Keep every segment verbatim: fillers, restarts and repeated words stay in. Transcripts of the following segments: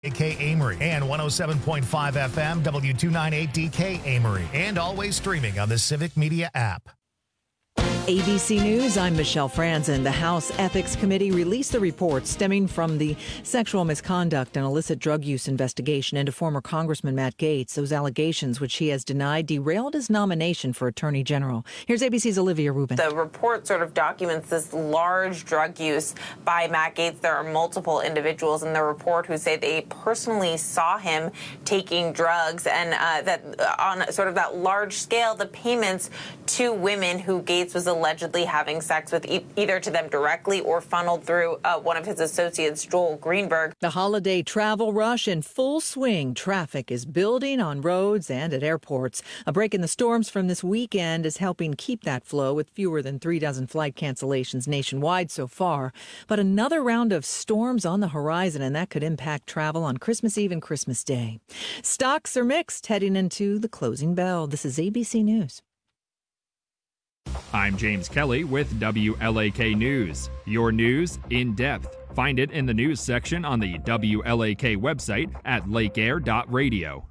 K Amory and one oh seven point five F M W two ninety-eight D K Amory, and always streaming on the Civic Media app. A B C News, I'm Michelle Franzen. The House Ethics Committee released the report stemming from the sexual misconduct and illicit drug use investigation into former Congressman Matt Gaetz. Those allegations, which he has denied, derailed his nomination for Attorney General. Here's A B C's Olivia Rubin. The report sort of documents this large drug use by Matt Gaetz. There are multiple individuals in the report who say they personally saw him taking drugs, and uh, that on sort of that large scale, the payments to women who Gaetz was allegedly having sex with, e- either to them directly or funneled through uh, one of his associates, Joel Greenberg. The holiday travel rush in full swing. Traffic is building on roads and at airports. A break in the storms from this weekend is helping keep that flow, with fewer than three dozen flight cancellations nationwide so far. But another round of storms on the horizon, and that could impact travel on Christmas Eve and Christmas Day. Stocks are mixed heading into the closing bell. This is A B C News. I'm James Kelly with W L A K News. Your news in depth. Find it in the news section on the W L A K website at lake air dot radio.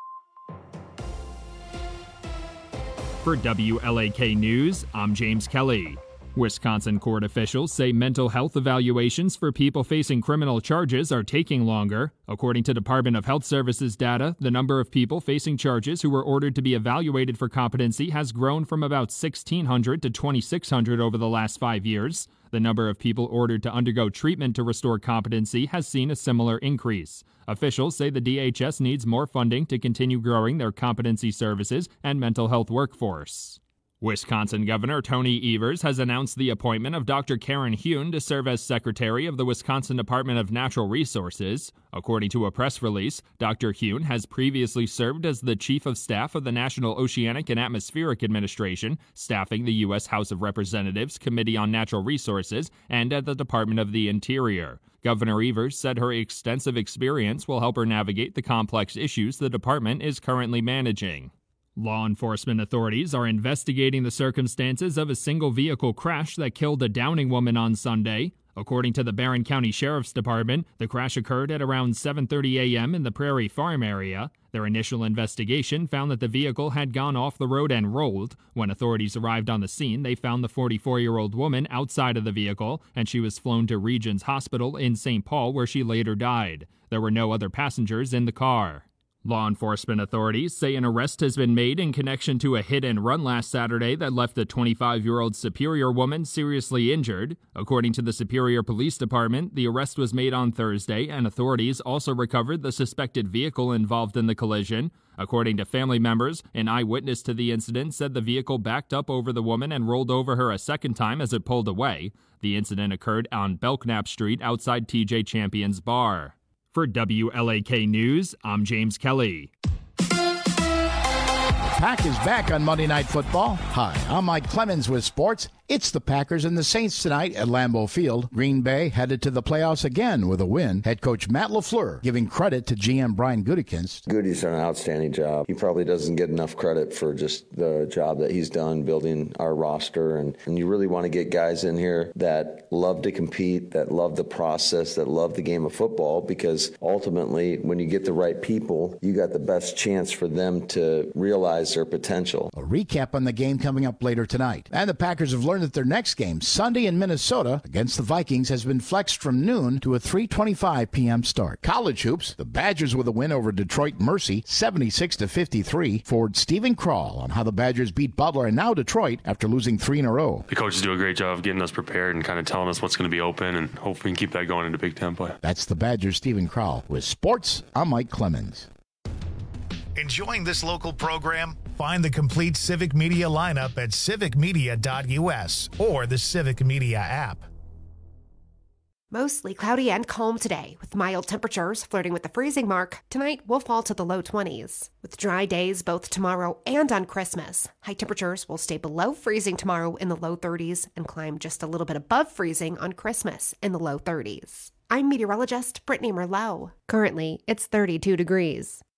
For W L A K News, I'm James Kelly. Wisconsin court officials say mental health evaluations for people facing criminal charges are taking longer. According to Department of Health Services data, the number of people facing charges who were ordered to be evaluated for competency has grown from about sixteen hundred to twenty-six hundred over the last five years. The number of people ordered to undergo treatment to restore competency has seen a similar increase. Officials say the D H S needs more funding to continue growing their competency services and mental health workforce. Wisconsin Governor Tony Evers has announced the appointment of Doctor Karen Hune to serve as Secretary of the Wisconsin Department of Natural Resources. According to a press release, Doctor Hune has previously served as the Chief of Staff of the National Oceanic and Atmospheric Administration, staffing the U S House of Representatives Committee on Natural Resources, and at the Department of the Interior. Governor Evers said her extensive experience will help her navigate the complex issues the department is currently managing. Law enforcement authorities are investigating the circumstances of a single vehicle crash that killed a Downing woman on Sunday. According to the Barron County Sheriff's Department, the crash occurred at around seven thirty a.m. in the Prairie Farm area. Their initial investigation found that the vehicle had gone off the road and rolled. When authorities arrived on the scene, they found the forty-four-year-old woman outside of the vehicle, and she was flown to Regions Hospital in Saint Paul, where she later died. There were no other passengers in the car. Law enforcement authorities say an arrest has been made in connection to a hit-and-run last Saturday that left the twenty-five-year-old Superior woman seriously injured. According to the Superior Police Department, the arrest was made on Thursday, and authorities also recovered the suspected vehicle involved in the collision. According to family members, an eyewitness to the incident said the vehicle backed up over the woman and rolled over her a second time as it pulled away. The incident occurred on Belknap Street outside T J Champion's bar. For W L A K News, I'm James Kelly. Pack is back on Monday Night Football. Hi, I'm Mike Clemens with sports. It's the Packers and the Saints tonight at Lambeau Field. Green Bay headed to the playoffs again with a win. Head coach Matt LaFleur giving credit to G M Brian Gutekunst. Goody's done an outstanding job. He probably doesn't get enough credit for just the job that he's done building our roster. And, and you really want to get guys in here that love to compete, that love the process, that love the game of football, because ultimately when you get the right people, you got the best chance for them to realize their potential. A recap on the game coming up later tonight. And the Packers have learned that their next game, Sunday in Minnesota against the Vikings, has been flexed from noon to a three twenty-five p.m. start. College hoops, the Badgers with a win over Detroit Mercy, seventy-six to fifty-three. Forward Stephen Krall on how the Badgers beat Butler and now Detroit after losing three in a row. The coaches do a great job of getting us prepared and kind of telling us what's going to be open, and hopefully we can keep that going into Big Ten play. That's the Badgers' Stephen Krall. With sports, I'm Mike Clemens. Enjoying this local program? Find the complete Civic Media lineup at civic media dot u s or the Civic Media app. Mostly cloudy and calm today, with mild temperatures flirting with the freezing mark. Tonight will fall to the low twenties. With dry days both tomorrow and on Christmas, high temperatures will stay below freezing tomorrow in the low thirties and climb just a little bit above freezing on Christmas in the low thirties. I'm meteorologist Brittany Merlot. Currently, it's thirty-two degrees.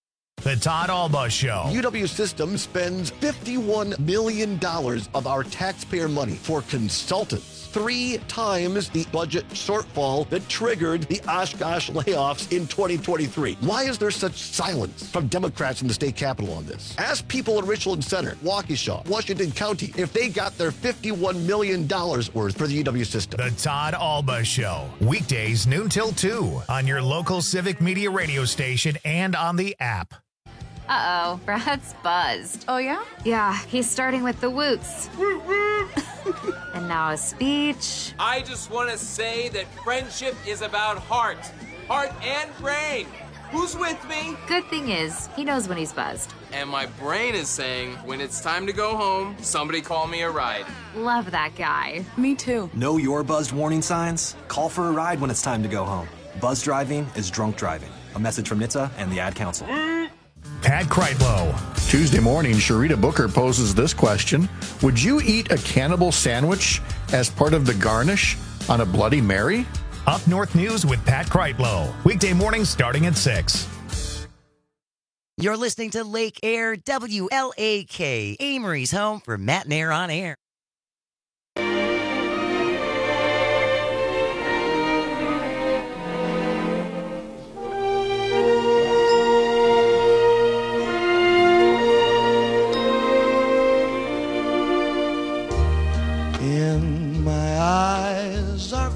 The Todd Alba Show. U W System spends fifty-one million dollars of our taxpayer money for consultants. Three times the budget shortfall that triggered the Oshkosh layoffs in twenty twenty-three. Why is there such silence from Democrats in the state capitol on this? Ask people in Richland Center, Waukesha, Washington County if they got their fifty-one million dollars worth for the U W System. The Todd Alba Show. Weekdays noon till two on your local Civic Media radio station and on the app. Uh-oh, Brad's buzzed. Oh, yeah? Yeah, he's starting with the woots. And now a speech. I just want to say that friendship is about heart. Heart and brain. Who's with me? Good thing is, he knows when he's buzzed. And my brain is saying, when it's time to go home, somebody call me a ride. Love that guy. Me too. Know your buzzed warning signs? Call for a ride when it's time to go home. Buzz driving is drunk driving. A message from N H T S A and the Ad Council. Pat Kreitlow. Tuesday morning, Sharita Booker poses this question. Would you eat a cannibal sandwich as part of the garnish on a Bloody Mary? Up North News with Pat Kreitlow. Weekday mornings starting at six. You're listening to Lake Air W L A K, Amory's home for Matt and Air on Air. In my eyes are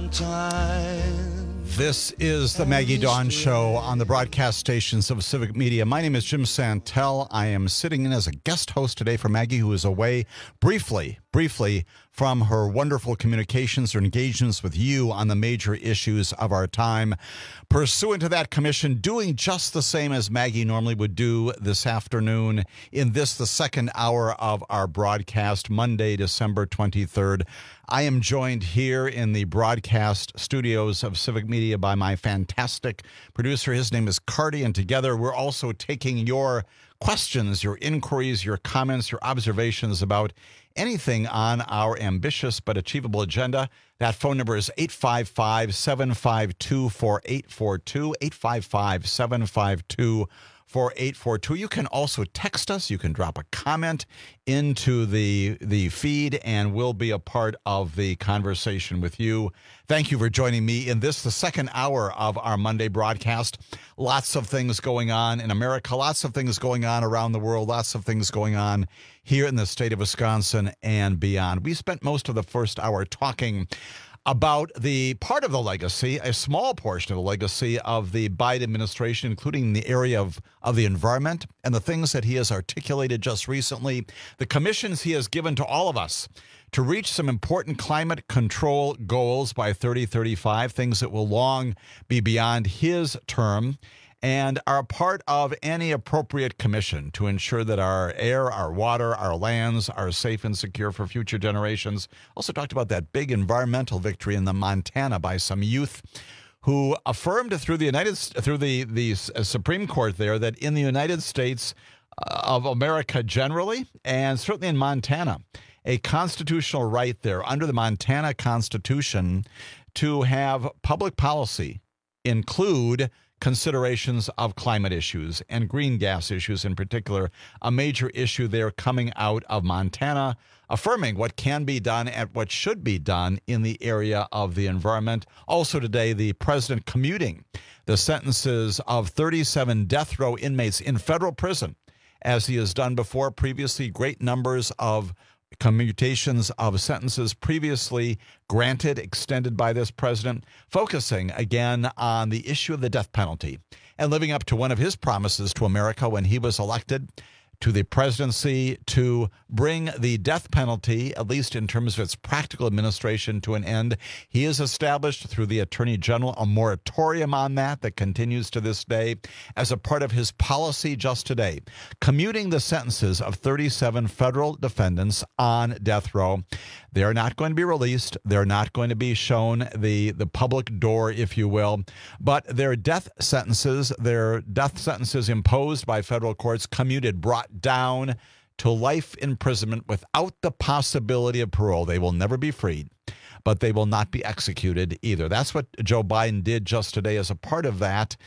Valentine. This is the Maggie Dawn Show on the broadcast stations of Civic Media. My name is Jim Santel. I am sitting in as a guest host today for Maggie, who is away briefly, briefly from her wonderful communications or engagements with you on the major issues of our time. Pursuant to that commission, doing just the same as Maggie normally would do this afternoon in this, the second hour of our broadcast, Monday, December twenty-third. I am joined here in the broadcast studios of Civic Media by my fantastic producer. His name is Cardi, and together we're also taking your questions, your inquiries, your comments, your observations about anything on our ambitious but achievable agenda. That phone number is eight five five, seven five two, four eight four two, eight five five, seven five two, four eight four two. You can also text us. You can drop a comment into the the feed, and we'll be a part of the conversation with you. Thank you for joining me in this, the second hour of our Monday broadcast. Lots of things going on in America, lots of things going on around the world, lots of things going on here in the state of Wisconsin and beyond. We spent most of the first hour talking about the part of the legacy, a small portion of the legacy of the Biden administration, including the area of, of the environment and the things that he has articulated just recently, the commissions he has given to all of us to reach some important climate control goals by thirty thirty-five, things that will long be beyond his term, and are part of any appropriate commission to ensure that our air, our water, our lands are safe and secure for future generations. Also talked about that big environmental victory in the Montana by some youth who affirmed through the United through the the Supreme Court there that in the United States of America generally, and certainly in Montana, a constitutional right there under the Montana Constitution to have public policy include considerations of climate issues and green gas issues in particular, a major issue there coming out of Montana, affirming what can be done and what should be done in the area of the environment. Also today, the president commuting the sentences of thirty-seven death row inmates in federal prison, as he has done before previously. Great numbers of commutations of sentences previously granted, extended by this president, focusing again on the issue of the death penalty and living up to one of his promises to America when he was elected to the presidency, to bring the death penalty, at least in terms of its practical administration, to an end. He has established through the Attorney General a moratorium on that that continues to this day as a part of his policy just today, commuting the sentences of thirty-seven federal defendants on death row. They're not going to be released. They're not going to be shown the, the public door, if you will, but their death sentences, their death sentences imposed by federal courts, commuted, brought down to life imprisonment without the possibility of parole. They will never be freed, but they will not be executed either. That's what Joe Biden did just today as a part of that.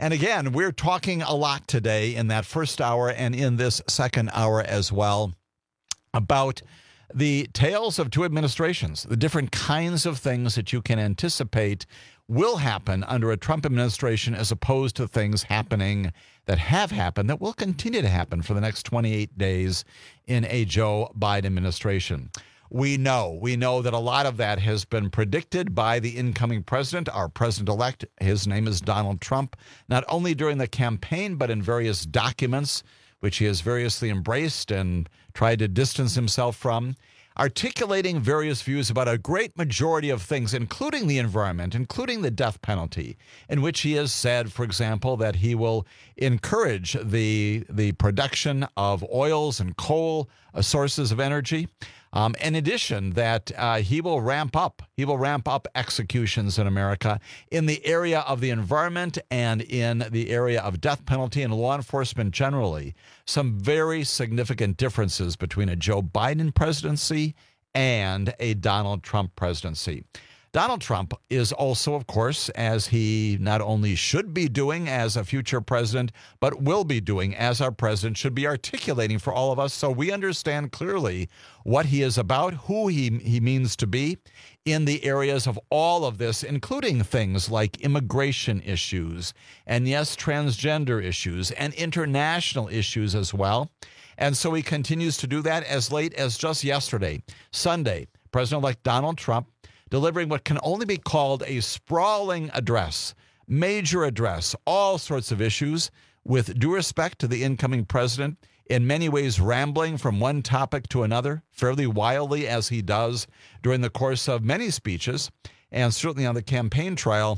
And again, we're talking a lot today in that first hour and in this second hour as well about the tales of two administrations, the different kinds of things that you can anticipate will happen under a Trump administration as opposed to things happening that have happened that will continue to happen for the next twenty-eight days in a Joe Biden administration. We know, we know that a lot of that has been predicted by the incoming president, our president-elect. His name is Donald Trump, not only during the campaign, but in various documents, which he has variously embraced and tried to distance himself from, articulating various views about a great majority of things, including the environment, including the death penalty, in which he has said, for example, that he will encourage the, the production of oils and coal as sources of energy. Um, in addition, that uh, he will ramp up, he will ramp up executions in America in the area of the environment and in the area of death penalty and law enforcement generally. Some very significant differences between a Joe Biden presidency and a Donald Trump presidency. Donald Trump is also, of course, as he not only should be doing as a future president, but will be doing as our president, should be articulating for all of us so we understand clearly what he is about, who he, he means to be in the areas of all of this, including things like immigration issues and, yes, transgender issues and international issues as well. And so he continues to do that as late as just yesterday, Sunday. President-elect Donald Trump delivering what can only be called a sprawling address, major address, all sorts of issues, with due respect to the incoming president, in many ways rambling from one topic to another, fairly wildly as he does during the course of many speeches, and certainly on the campaign trail.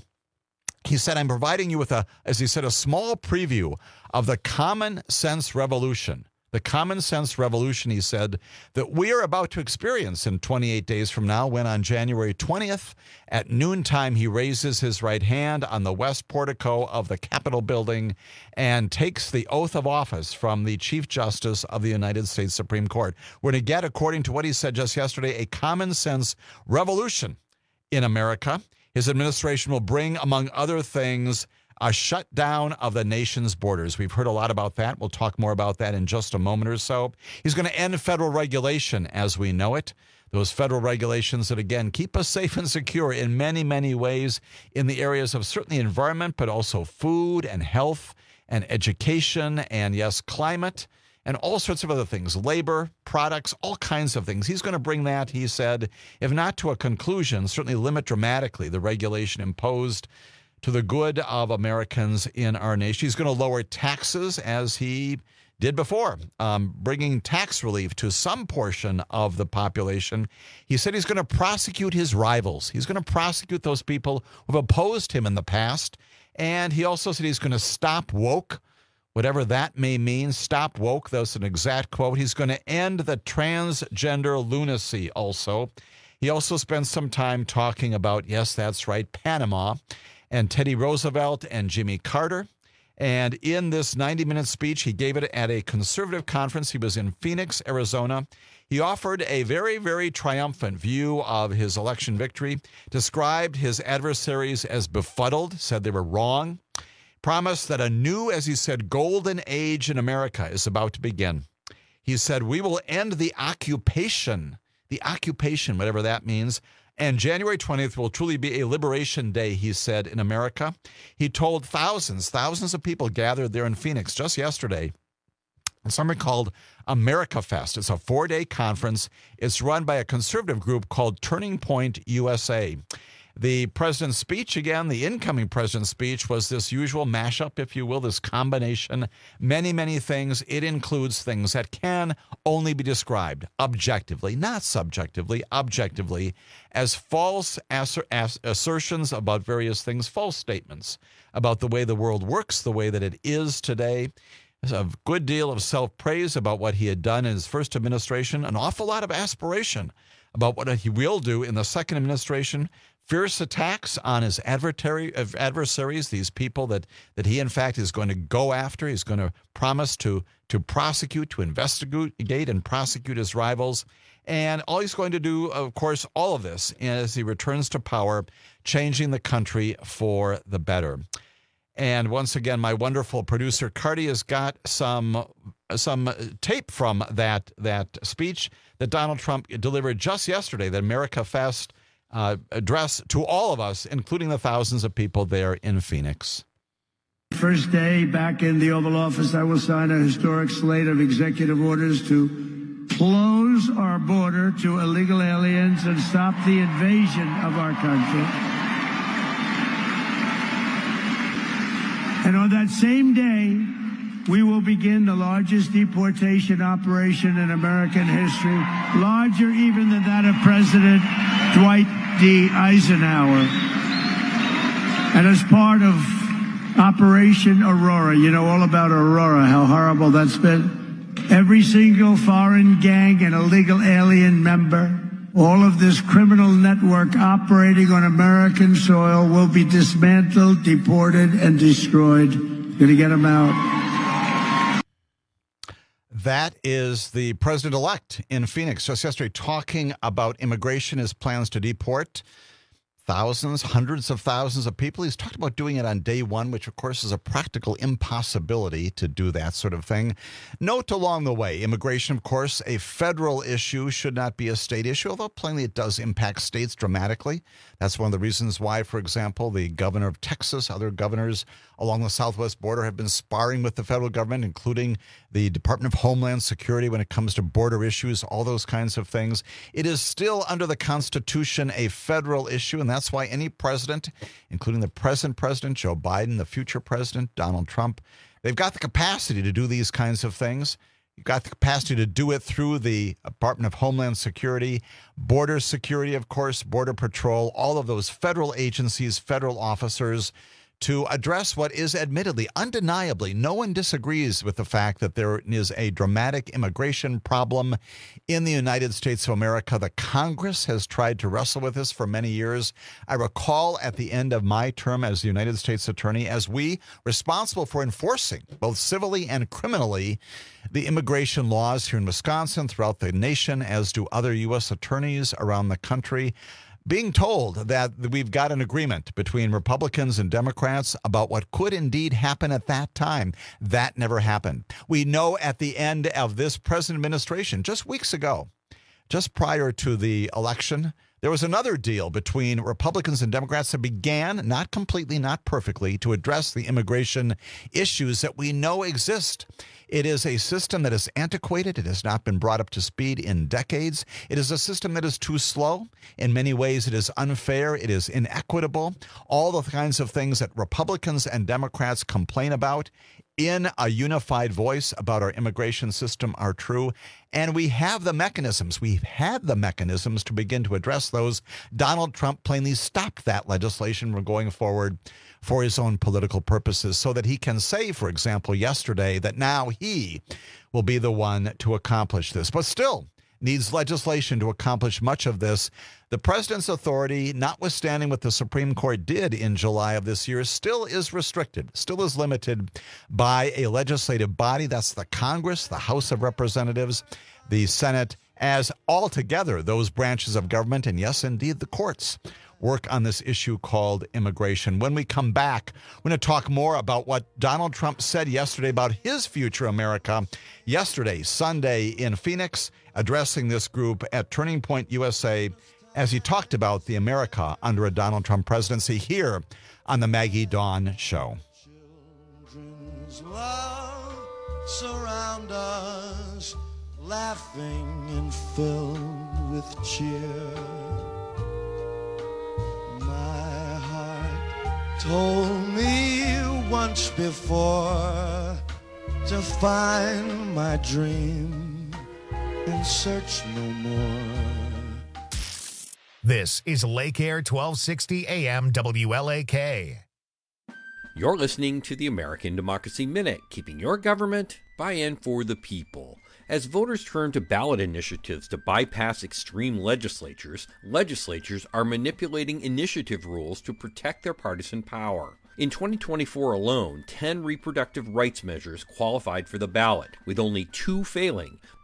He said, I'm providing you with a, as he said, a small preview of the common sense revolution. The common sense revolution, he said, that we are about to experience in twenty-eight days from now, when on January twentieth at noontime he raises his right hand on the west portico of the Capitol building and takes the oath of office from the Chief Justice of the United States Supreme Court. We're going to get, according to what he said just yesterday, a common sense revolution in America. His administration will bring, among other things, a shutdown of the nation's borders. We've heard a lot about that. We'll talk more about that in just a moment or so. He's going to end federal regulation as we know it. Those federal regulations that, again, keep us safe and secure in many, many ways in the areas of certainly environment, but also food and health and education and, yes, climate and all sorts of other things, labor, products, all kinds of things. He's going to bring that, he said, if not to a conclusion, certainly limit dramatically the regulation imposed to the good of Americans in our nation. He's going to lower taxes as he did before, um, bringing tax relief to some portion of the population. He said he's going to prosecute his rivals. He's going to prosecute those people who have opposed him in the past. And he also said he's going to stop woke, whatever that may mean. Stop woke, that's an exact quote. He's going to end the transgender lunacy also. He also spent some time talking about, yes, that's right, Panama, and Teddy Roosevelt and Jimmy Carter. And in this ninety-minute speech, he gave it at a conservative conference. He was in Phoenix, Arizona. He offered a very, very triumphant view of his election victory, described his adversaries as befuddled, said they were wrong, promised that a new, as he said, golden age in America is about to begin. He said, we will end the occupation, the occupation, whatever that means, and January twentieth will truly be a liberation day, he said, in America. He told thousands, thousands of people gathered there in Phoenix just yesterday. It's something called America Fest. It's a four-day conference. It's run by a conservative group called Turning Point U S A. The president's speech, again, the incoming president's speech, was this usual mashup, if you will, this combination, many, many things. It includes things that can only be described objectively, not subjectively, objectively, as false asser- ass- assertions about various things, false statements about the way the world works, the way that it is today. There's a good deal of self-praise about what he had done in his first administration, an awful lot of aspiration about what he will do in the second administration. Fierce attacks on his adversaries, these people that, that he, in fact, is going to go after. He's going to promise to, to prosecute, to investigate and prosecute his rivals. And all he's going to do, of course, all of this as he returns to power, changing the country for the better. And once again, my wonderful producer, Cardi, has got some some tape from that that speech that Donald Trump delivered just yesterday, the America Fest uh, address to all of us, including the thousands of people there in Phoenix. First day back in the Oval Office, I will sign a historic slate of executive orders to close our border to illegal aliens and stop the invasion of our country. And on that same day, we will begin the largest deportation operation in American history, larger even than that of President Dwight D. Eisenhower. And as part of Operation Aurora, you know all about Aurora, how horrible that's been. Every single foreign gang and illegal alien member, all of this criminal network operating on American soil will be dismantled, deported, and destroyed. Going to get them out. That is the president-elect in Phoenix just yesterday talking about immigration, his plans to deport thousands, hundreds of thousands of people. He's talked about doing it on day one, which, of course, is a practical impossibility to do that sort of thing. Note along the way, immigration, of course, a federal issue, should not be a state issue, although plainly it does impact states dramatically. That's one of the reasons why, for example, the governor of Texas, other governors along the southwest border have been sparring with the federal government, including the Department of Homeland Security when it comes to border issues, all those kinds of things. It is still under the Constitution a federal issue, and that's why any president, including the present president, Joe Biden, the future president, Donald Trump, they've got the capacity to do these kinds of things. You've got the capacity to do it through the Department of Homeland Security, Border Security, of course, Border Patrol, all of those federal agencies, federal officers, to address what is admittedly, undeniably, no one disagrees with the fact that there is a dramatic immigration problem in the United States of America. The Congress has tried to wrestle with this for many years. I recall at the end of my term as the United States Attorney, as we responsible for enforcing both civilly and criminally the immigration laws here in Wisconsin, throughout the nation, as do other U S attorneys around the country, being told that we've got an agreement between Republicans and Democrats about what could indeed happen at that time. That never happened. We know at the end of this present administration, just weeks ago, just prior to the election, there was another deal between Republicans and Democrats that began, not completely, not perfectly, to address the immigration issues that we know exist. It is a system that is antiquated. It has not been brought up to speed in decades. It is a system that is too slow. In many ways, it is unfair. It is inequitable. All the kinds of things that Republicans and Democrats complain about in a unified voice about our immigration system are true. And we have the mechanisms. We've had the mechanisms to begin to address those. Donald Trump plainly stopped that legislation from going forward for his own political purposes so that he can say, for example, yesterday that now he will be the one to accomplish this. But still needs legislation to accomplish much of this. The president's authority, notwithstanding what the Supreme Court did in July of this year, still is restricted, still is limited by a legislative body. That's the Congress, the House of Representatives, the Senate, as altogether those branches of government, and yes, indeed, the courts, work on this issue called immigration. When we come back, we're going to talk more about what Donald Trump said yesterday about his future America. Yesterday, Sunday, in Phoenix, addressing this group at Turning Point U S A as he talked about the America under a Donald Trump presidency here on the Maggie Dawn Show. Children's love surround us, laughing and filled with cheer. My heart told me once before to find my dream and search no more. This is Lake Air twelve sixty A M W L A K. You're listening to the American Democracy Minute, keeping your government by and for the people. As voters turn to ballot initiatives to bypass extreme legislatures, legislatures are manipulating initiative rules to protect their partisan power. In twenty twenty-four alone, ten reproductive rights measures qualified for the ballot, with only two failing.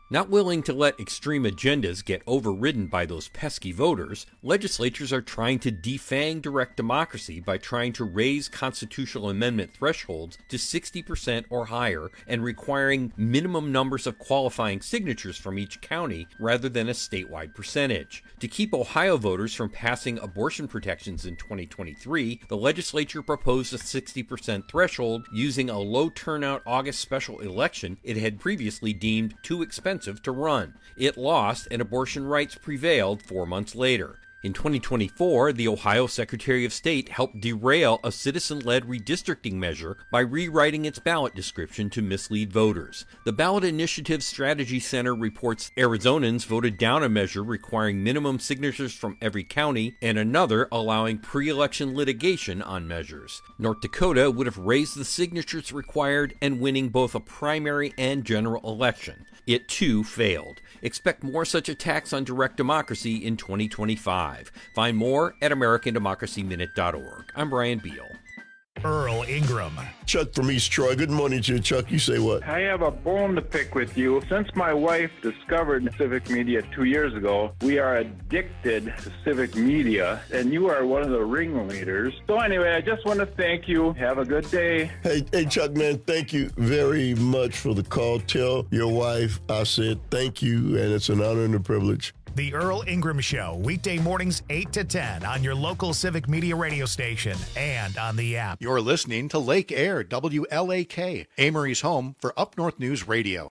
Not willing to let extreme agendas get overridden by those pesky voters, legislatures are trying to defang direct democracy by trying to raise constitutional amendment thresholds to sixty percent or higher and requiring minimum numbers of qualifying signatures from each county rather than a statewide percentage. To keep Ohio voters from passing abortion protections in twenty twenty-three, the legislature proposed a sixty percent threshold using a low turnout August special election it had previously deemed too expensive to run. It lost, and abortion rights prevailed four months later. In twenty twenty-four, the Ohio Secretary of State helped derail a citizen-led redistricting measure by rewriting its ballot description to mislead voters. The Ballot Initiative Strategy Center reports Arizonans voted down a measure requiring minimum signatures from every county and another allowing pre-election litigation on measures. North Dakota would have raised the signatures required and winning both a primary and general election. It too failed. Expect more such attacks on direct democracy in twenty twenty-five. Find more at American Democracy Minute dot org. I'm Brian Beal. Earl Ingram. Chuck from East Troy. Good morning to you, Chuck. You say what? I have a bone to pick with you. Since my wife discovered civic media two years ago, we are addicted to civic media, and you are one of the ringleaders. So anyway, I just want to thank you. Have a good day. Hey, hey, Chuck, man, thank you very much for the call. Tell your wife I said thank you, and it's an honor and a privilege. The Earl Ingram Show, weekday mornings eight to ten on your local Civic Media radio station and on the app. You're listening to Lake Air, W L A K, Amory's home for Up North News Radio.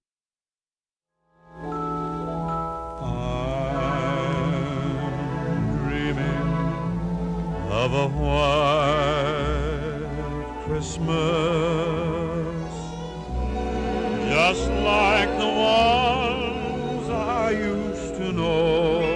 I'm dreaming of a white Christmas, just like the ones I used to know.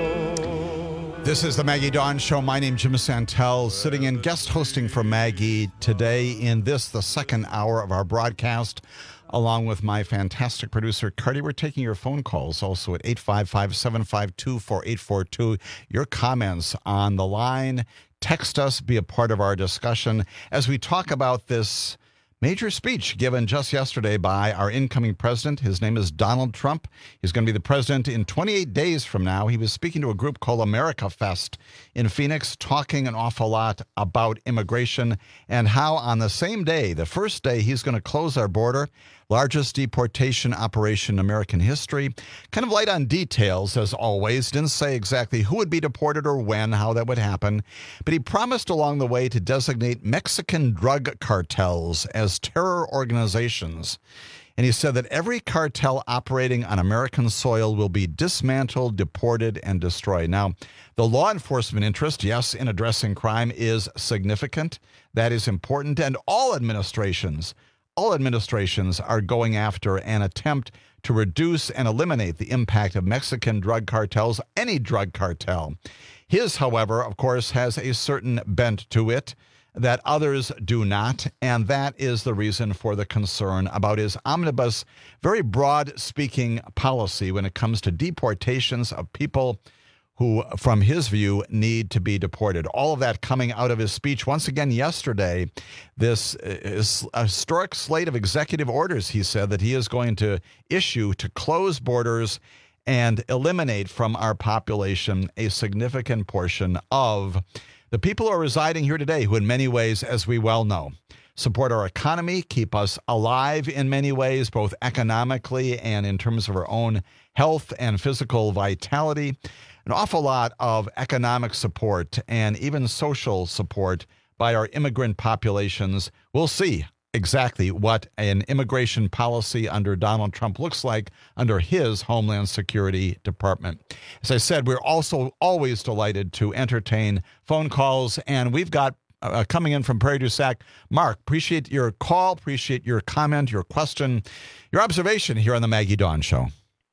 This is the Maggie Dawn Show. My name's Jim Santel, sitting in guest hosting for Maggie today in this, the second hour of our broadcast, along with my fantastic producer, Cardi. We're taking your phone calls also at eight five five, seven five two, four eight four two. Your comments on the line. Text us, be a part of our discussion as we talk about this major speech given just yesterday by our incoming president. His name is Donald Trump. He's going to be the president in twenty-eight days from now. He was speaking to a group called America Fest in Phoenix, talking an awful lot about immigration and how on the same day, the first day, he's going to close our border. Largest deportation operation in American history. Kind of light on details, as always. Didn't say exactly who would be deported or when, how that would happen. But he promised along the way to designate Mexican drug cartels as terror organizations. And he said that every cartel operating on American soil will be dismantled, deported, and destroyed. Now, the law enforcement interest, yes, in addressing crime is significant. That is important. And all administrations All administrations are going after an attempt to reduce and eliminate the impact of Mexican drug cartels, any drug cartel. His, however, of course, has a certain bent to it that others do not, and that is the reason for the concern about his omnibus, very broad-speaking policy when it comes to deportations of people who, from his view, need to be deported. All of that coming out of his speech once again yesterday. This is a historic slate of executive orders, he said, that he is going to issue to close borders and eliminate from our population a significant portion of the people who are residing here today, who in many ways, as we well know, support our economy, keep us alive in many ways, both economically and in terms of our own health and physical vitality. An awful lot of economic support and even social support by our immigrant populations. We'll see exactly what an immigration policy under Donald Trump looks like under his Homeland Security Department. As I said, we're also always delighted to entertain phone calls, and we've got uh, coming in from Prairie du Sac. Mark, appreciate your call, appreciate your comment, your question, your observation here on the Maggie Dawn Show.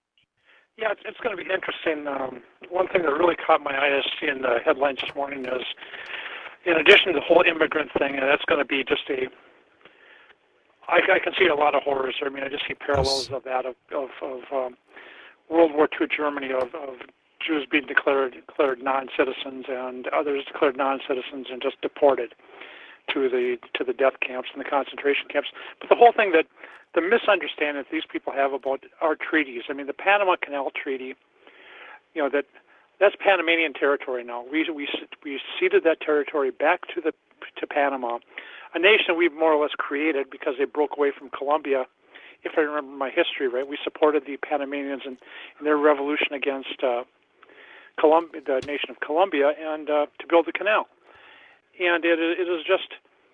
Yeah, it's, it's going to be interesting. Um, one thing that really caught my eye is seeing the headlines this morning is, in addition to the whole immigrant thing, and that's going to be just a, I, I can see a lot of horrors. I mean, I just see parallels of that, of, of, of um, World War Two Germany, of, of Jews being declared declared non-citizens and others declared non-citizens and just deported. to the to the death camps and the concentration camps. But the whole thing that the misunderstanding that these people have about our treaties. I mean, the Panama Canal Treaty. You know that that's Panamanian territory now. We we we ceded that territory back to the to Panama, a nation we've more or less created because they broke away from Colombia. If I remember my history right, we supported the Panamanians in, in their revolution against uh, Colombia, the nation of Colombia, and uh, to build the canal. And it, it is just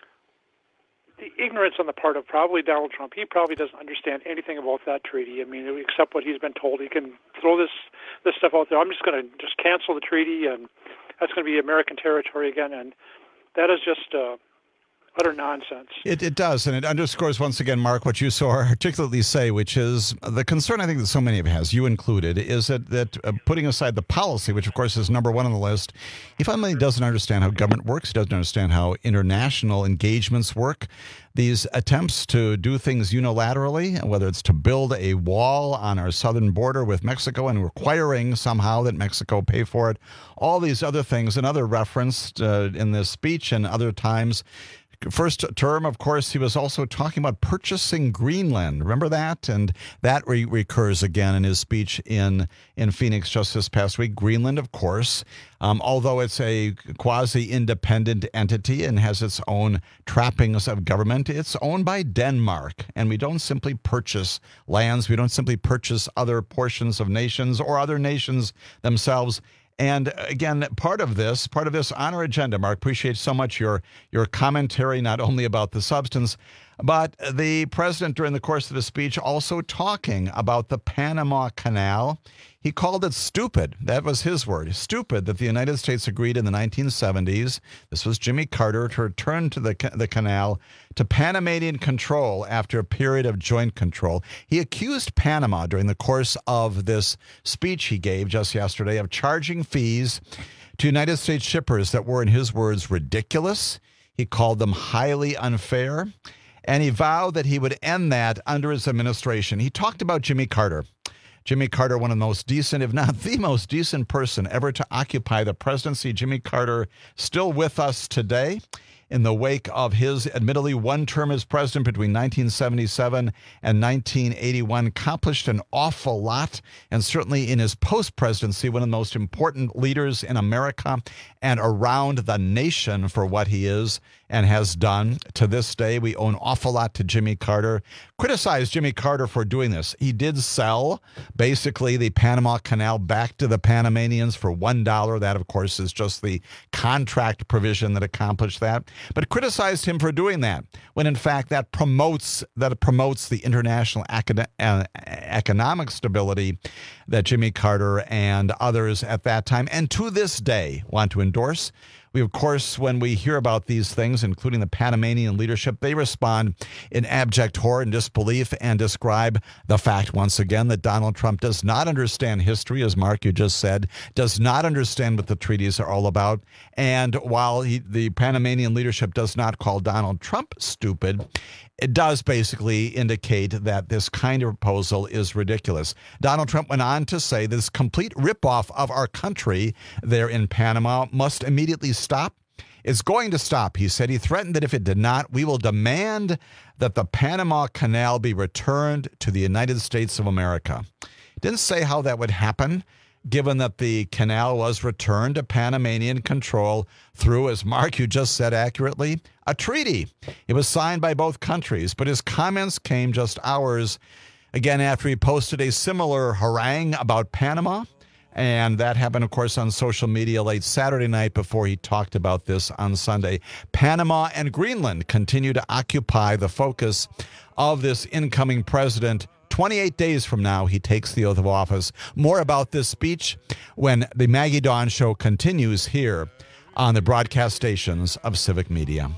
the ignorance on the part of probably Donald Trump. He probably doesn't understand anything about that treaty. I mean, except what he's been told. He can throw this this stuff out there. I'm just going to just cancel the treaty, and that's going to be American territory again. And that is just uh, utter nonsense. It, it does, and it underscores once again, Mark, what you so articulately say, which is the concern I think that so many of us has, you included, is that, that uh, putting aside the policy, which of course is number one on the list, he finally doesn't understand how government works. He doesn't understand how international engagements work. These attempts to do things unilaterally, whether it's to build a wall on our southern border with Mexico and requiring somehow that Mexico pay for it, all these other things, another referenced uh, in this speech and other times. First term, of course, he was also talking about purchasing Greenland. Remember that? And that re- recurs again in his speech in, in Phoenix just this past week. Greenland, of course, um, although it's a quasi-independent entity and has its own trappings of government, it's owned by Denmark. And we don't simply purchase lands. We don't simply purchase other portions of nations or other nations themselves. And again, part of this, part of this on our agenda, Mark, appreciate so much your your commentary, not only about the substance, but the president during the course of the speech also talking about the Panama Canal. He called it stupid. That was his word. Stupid that the United States agreed in the nineteen seventies, this was Jimmy Carter, to return to the, the canal to Panamanian control after a period of joint control. He accused Panama during the course of this speech he gave just yesterday of charging fees to United States shippers that were, in his words, ridiculous. He called them highly unfair, and he vowed that he would end that under his administration. He talked about Jimmy Carter. Jimmy Carter, one of the most decent, if not the most decent person ever to occupy the presidency. Jimmy Carter still with us today in the wake of his admittedly one term as president between nineteen seventy-seven and nineteen eighty-one, accomplished an awful lot, and certainly in his post-presidency, one of the most important leaders in America and around the nation for what he is and has done. To this day, we owe an awful lot to Jimmy Carter. Criticized Jimmy Carter for doing this. He did sell basically the Panama Canal back to the Panamanians for one dollar. That, of course, is just the contract provision that accomplished that. But criticized him for doing that, when in fact that promotes that it promotes the international acad- uh, economic stability that Jimmy Carter and others at that time and to this day want to endorse. We, of course, when we hear about these things, including the Panamanian leadership, they respond in abject horror and disbelief and describe the fact, once again, that Donald Trump does not understand history, as Mark, you just said, does not understand what the treaties are all about. And while he, the Panamanian leadership does not call Donald Trump stupid, it does basically indicate that this kind of proposal is ridiculous. Donald Trump went on to say this complete ripoff of our country there in Panama must immediately stop. It's going to stop, he said. He threatened that if it did not, we will demand that the Panama Canal be returned to the United States of America. Didn't say how that would happen, given that the canal was returned to Panamanian control through, as Mark, you just said accurately, a treaty. It was signed by both countries, but his comments came just hours, again, after he posted a similar harangue about Panama. And that happened, of course, on social media late Saturday night before he talked about this on Sunday. Panama and Greenland continue to occupy the focus of this incoming president. twenty-eight days from now, he takes the oath of office. More about this speech when the Maggie Dawn Show continues here on the broadcast stations of Civic Media.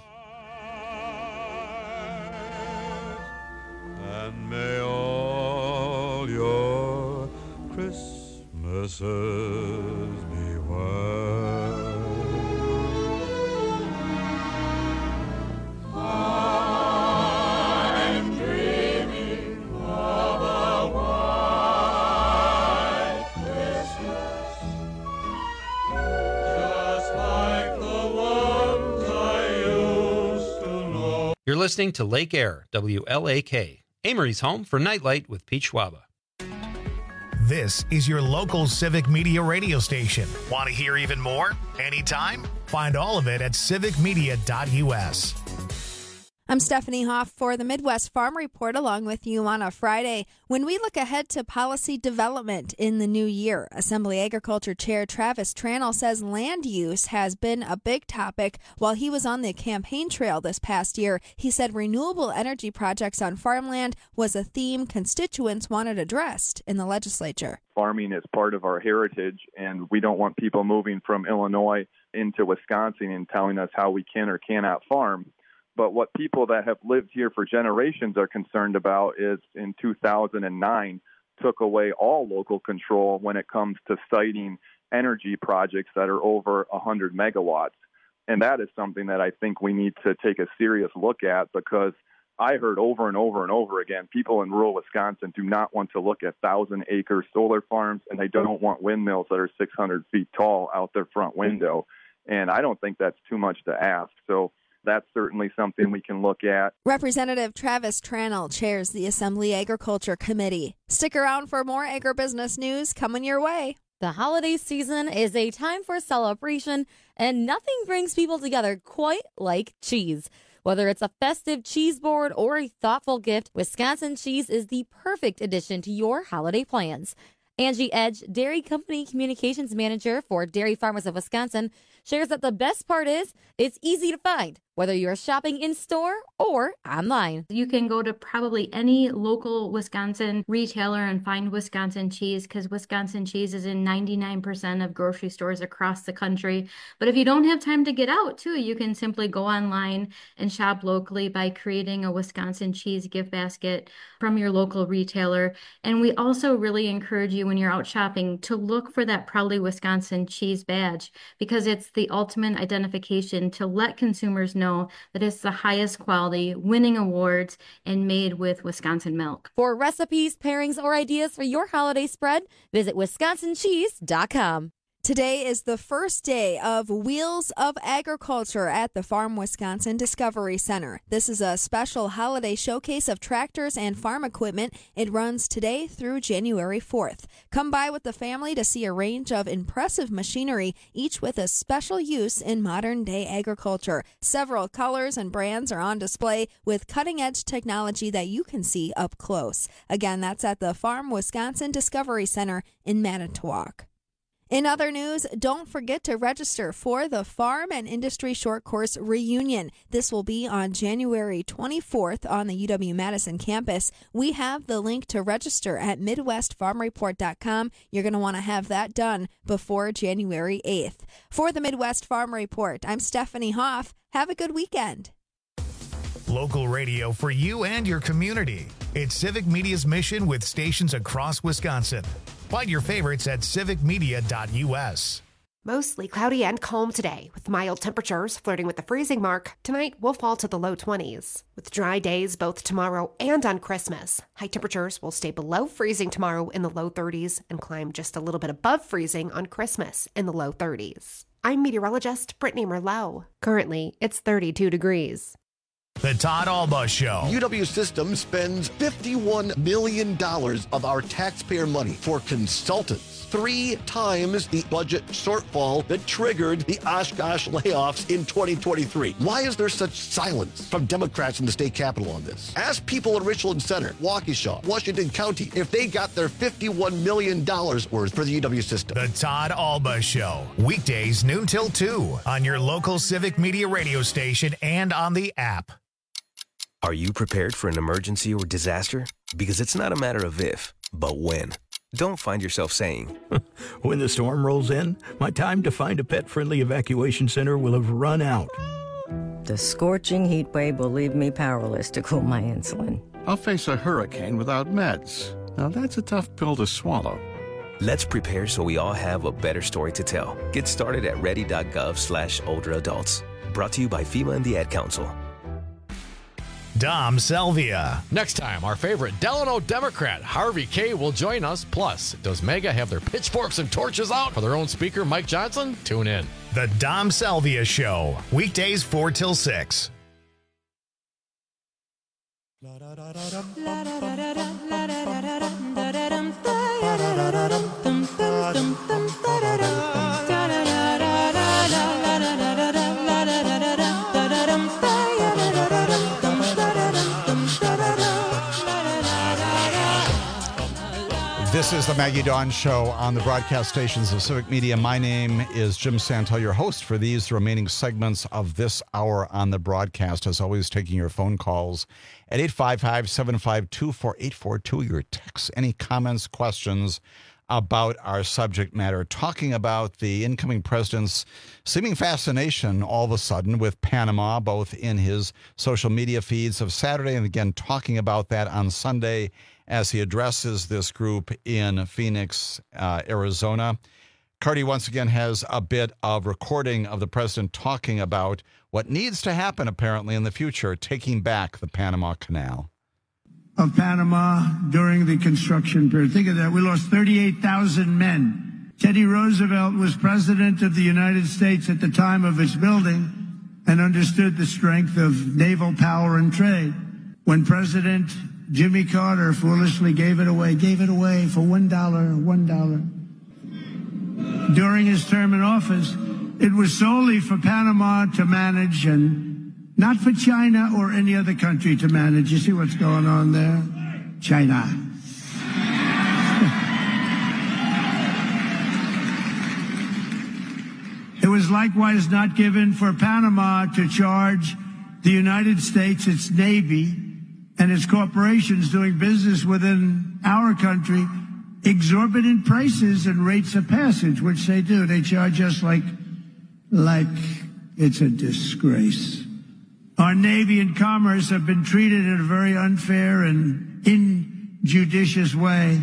And may all your Christmases be well. I'm dreaming of a white Christmas, just like the ones I used You're listening to Lake Air, W L A K, Amory's home for Nightlight with Pete Schwaba. This is your local Civic Media radio station. Want to hear even more? Anytime? Find all of it at civic media dot U S. I'm Stephanie Hoff for the Midwest Farm Report along with you on a Friday. When we look ahead to policy development in the new year, Assembly Agriculture Chair Travis Tranel says land use has been a big topic. While he was on the campaign trail this past year, he said renewable energy projects on farmland was a theme constituents wanted addressed in the legislature. Farming is part of our heritage, and we don't want people moving from Illinois into Wisconsin and telling us how we can or cannot farm. But what people that have lived here for generations are concerned about is in two thousand nine took away all local control when it comes to siting energy projects that are over one hundred megawatts. And that is something that I think we need to take a serious look at, because I heard over and over and over again, people in rural Wisconsin do not want to look at thousand acre solar farms, and they don't want windmills that are six hundred feet tall out their front window. And I don't think that's too much to ask. So that's certainly something we can look at. Representative Travis Tranel chairs the Assembly Agriculture Committee. Stick around for more agribusiness news coming your way. The holiday season is a time for celebration, and nothing brings people together quite like cheese. Whether it's a festive cheese board or a thoughtful gift, Wisconsin cheese is the perfect addition to your holiday plans. Angie Edge, Dairy Company Communications Manager for Dairy Farmers of Wisconsin, shares that the best part is it's easy to find, whether you're shopping in store or online. You can go to probably any local Wisconsin retailer and find Wisconsin cheese, because Wisconsin cheese is in ninety-nine percent of grocery stores across the country. But if you don't have time to get out, too, you can simply go online and shop locally by creating a Wisconsin cheese gift basket from your local retailer. And we also really encourage you, when you're out shopping, to look for that Proudly Wisconsin cheese badge, because it's the ultimate identification to let consumers know that it's the highest quality, winning awards, and made with Wisconsin milk. For recipes, pairings, or ideas for your holiday spread, visit wisconsin cheese dot com. Today is the first day of Wheels of Agriculture at the Farm Wisconsin Discovery Center. This is a special holiday showcase of tractors and farm equipment. It runs today through January fourth. Come by with the family to see a range of impressive machinery, each with a special use in modern-day agriculture. Several colors and brands are on display with cutting-edge technology that you can see up close. Again, that's at the Farm Wisconsin Discovery Center in Manitowoc. In other news, don't forget to register for the Farm and Industry Short Course Reunion. This will be on January twenty-fourth on the U W-Madison campus. We have the link to register at midwest farm report dot com. You're going to want to have that done before January eighth. For the Midwest Farm Report, I'm Stephanie Hoff. Have a good weekend. Local radio for you and your community. It's Civic Media's mission with stations across Wisconsin. Find your favorites at civic media dot U S. Mostly cloudy and calm today, with mild temperatures flirting with the freezing mark. Tonight will fall to the low twenties, with dry days both tomorrow and on Christmas. High temperatures will stay below freezing tomorrow in the low thirties and climb just a little bit above freezing on Christmas in the low thirties. I'm meteorologist Brittany Merlot. Currently, it's thirty-two degrees. The Todd Alba Show. U W Systems spends fifty-one million dollars of our taxpayer money for consultants, three times the budget shortfall that triggered the Oshkosh layoffs in twenty twenty-three. Why is there such silence from Democrats in the state capitol on this? Ask people in Richland Center, Waukesha, Washington County, if they got their fifty-one million dollars worth for the U W system. The Todd Alba Show. Weekdays noon till two on your local Civic Media radio station and on the app. Are you prepared for an emergency or disaster? Because it's not a matter of if, but when. Don't find yourself saying, when the storm rolls in, my time to find a pet-friendly evacuation center will have run out. The scorching heat wave will leave me powerless to cool my insulin. I'll face a hurricane without meds. Now that's a tough pill to swallow. Let's prepare so we all have a better story to tell. Get started at ready.gov slash older adults. Brought to you by FEMA and the Ad Council. Dom Selvia. Next time, our favorite Delano Democrat, Harvey Kaye, will join us. Plus, does MAGA have their pitchforks and torches out for their own speaker, Mike Johnson? Tune in. The Dom Selvia Show. Weekdays four till six. This is the Maggie Dawn Show on the broadcast stations of Civic Media. My name is Jim Santel, your host for these remaining segments of this hour on the broadcast. As always, taking your phone calls at eight five five, seven five two, four eight four two. Your texts, any comments, questions about our subject matter. Talking about the incoming president's seeming fascination all of a sudden with Panama, both in his social media feeds of Saturday and again talking about that on Sunday as he addresses this group in Phoenix, uh, Arizona. Cardi once again has a bit of recording of the president talking about what needs to happen apparently in the future, taking back the Panama Canal. Of Panama during the construction period. Think of that. We lost thirty-eight thousand men. Teddy Roosevelt was president of the United States at the time of its building and understood the strength of naval power and trade. When President Jimmy Carter foolishly gave it away, gave it away for one dollar, one dollar. During his term in office, it was solely for Panama to manage and not for China or any other country to manage. You see what's going on there? China. It was likewise not given for Panama to charge the United States, its Navy, and its corporations doing business within our country exorbitant prices and rates of passage, which they do. They charge us like, like it's a disgrace. Our Navy and Commerce have been treated in a very unfair and injudicious way.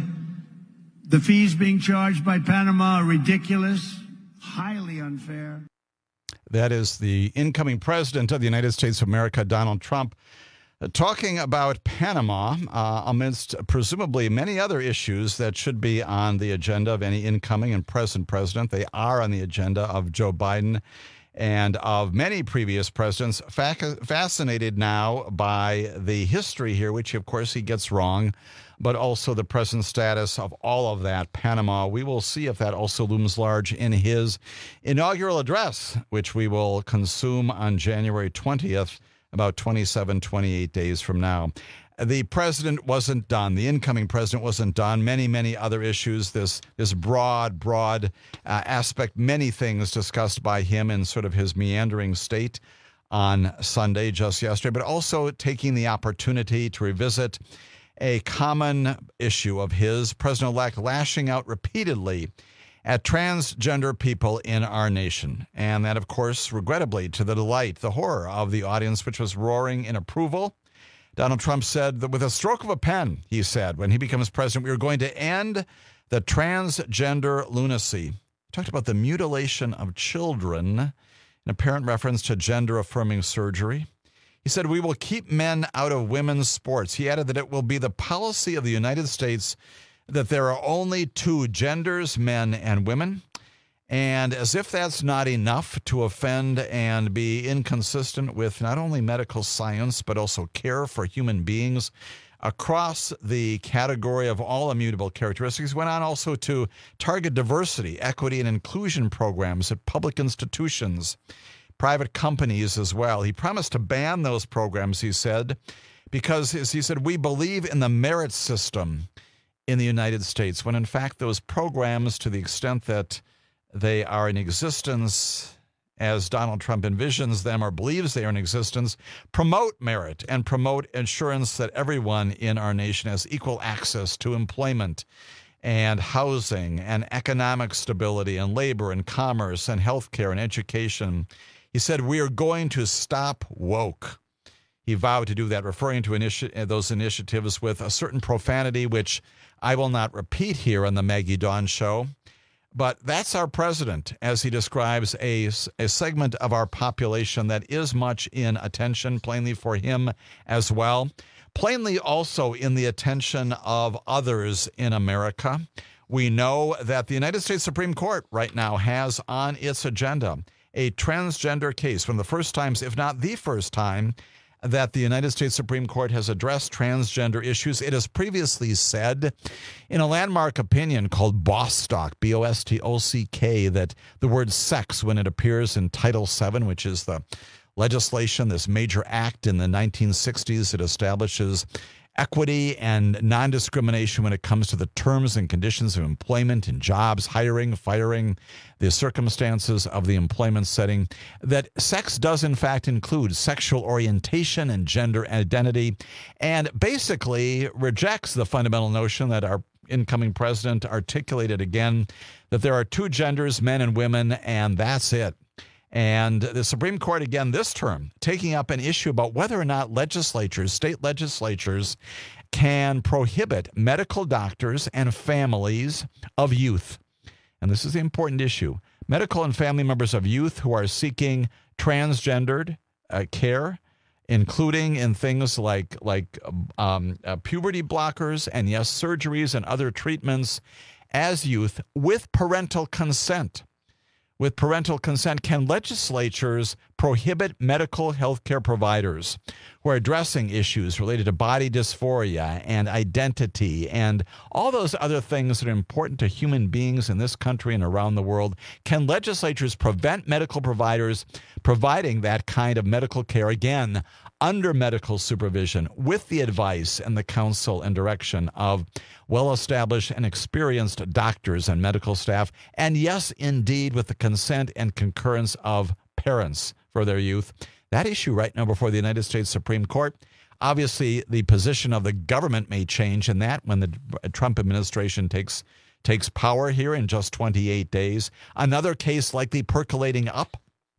The fees being charged by Panama are ridiculous, highly unfair. That is the incoming president of the United States of America, Donald Trump, talking about Panama uh, amidst presumably many other issues that should be on the agenda of any incoming and present president. They are on the agenda of Joe Biden and of many previous presidents. Fac- fascinated now by the history here, which of course he gets wrong, but also the present status of all of that. Panama, we will see if that also looms large in his inaugural address, which we will consume on January twentieth. About twenty-seven, twenty-eight days from now. The president wasn't done. The incoming president wasn't done. Many, many other issues, this this broad, broad uh, aspect, many things discussed by him in sort of his meandering state on Sunday, just yesterday, but also taking the opportunity to revisit a common issue of his, President-elect lashing out repeatedly at transgender people in our nation. And that, of course, regrettably, to the delight, the horror of the audience, which was roaring in approval. Donald Trump said that with a stroke of a pen, he said, when he becomes president, we are going to end the transgender lunacy. He talked about the mutilation of children, an apparent reference to gender-affirming surgery. He said, we will keep men out of women's sports. He added that it will be the policy of the United States that there are only two genders, men and women. And as if that's not enough to offend and be inconsistent with not only medical science, but also care for human beings across the category of all immutable characteristics, went on also to target diversity, equity, and inclusion programs at public institutions, private companies as well. He promised to ban those programs, he said, because, as he said, we believe in the merit system in the United States, when in fact those programs, to the extent that they are in existence as Donald Trump envisions them or believes they are in existence, promote merit and promote assurance that everyone in our nation has equal access to employment and housing and economic stability and labor and commerce and healthcare and education. He said, we are going to stop woke. He vowed to do that, referring to initi- those initiatives with a certain profanity, which I will not repeat here on the Maggie Dawn Show. But that's our president, as he describes a, a segment of our population that is much in attention, plainly for him as well. Plainly also in the attention of others in America. We know that the United States Supreme Court right now has on its agenda a transgender case, one of the first times, if not the first time, that the United States Supreme Court has addressed transgender issues. It has previously said in a landmark opinion called Bostock, B O S T O C K, that the word sex, when it appears in Title seven, which is the legislation, this major act in the nineteen sixties, it establishes equity and non-discrimination when it comes to the terms and conditions of employment and jobs, hiring, firing, the circumstances of the employment setting, that sex does in fact include sexual orientation and gender identity, and basically rejects the fundamental notion that our incoming president articulated again, that there are two genders, men and women, and that's it. And the Supreme Court, again, this term, taking up an issue about whether or not legislatures, state legislatures, can prohibit medical doctors and families of youth. And this is the important issue. Medical and family members of youth who are seeking transgendered uh, care, including in things like, like um, uh, puberty blockers and, yes, surgeries and other treatments as youth with parental consent. With parental consent, can legislatures prohibit medical health care providers who are addressing issues related to body dysphoria and identity and all those other things that are important to human beings in this country and around the world? Can legislatures prevent medical providers providing that kind of medical care, again, under medical supervision, with the advice and the counsel and direction of well-established and experienced doctors and medical staff, and yes, indeed, with the consent and concurrence of parents for their youth? That issue right now before the United States Supreme Court. Obviously, the position of the government may change in that when the Trump administration takes takes power here in just twenty-eight days. Another case likely percolating up